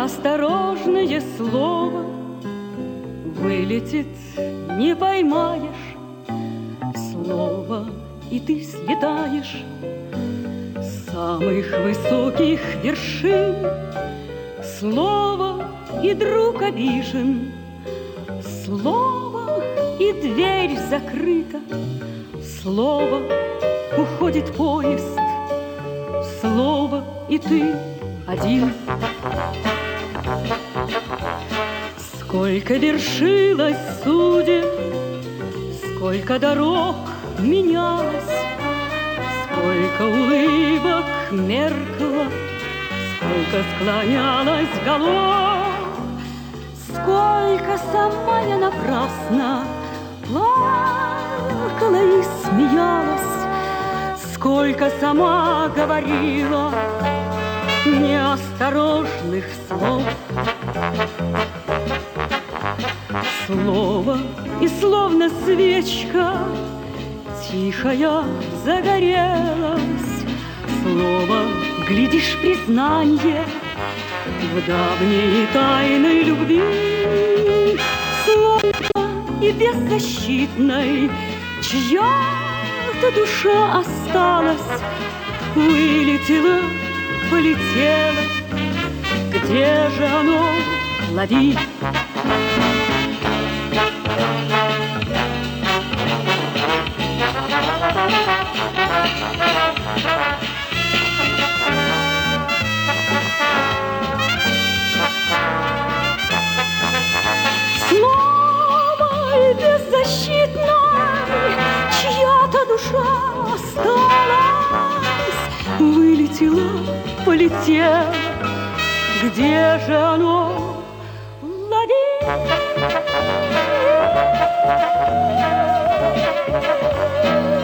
Неосторожное слово вылетит, не поймаешь. Слово, и ты слетаешь с самых высоких вершин. Слово, и друг обижен. Слово, и дверь закрыта. Слово, уходит поезд. Слово, и ты один. Сколько вершилось судеб, сколько дорог менялось, сколько улыбок меркло, сколько склонялось голов, сколько сама я напрасно плакала и смеялась, сколько сама говорила неосторожных слов. Слово, и словно свечка тихая загорелась. Слово, глядишь, признанье в давней тайной любви. Слово, и беззащитной чья-то душа осталась, вылетела, полетела. Где же оно? Лови! Слово беззащитной, чья-то душа осталась, вылетела, полетела. Где же оно? Лови!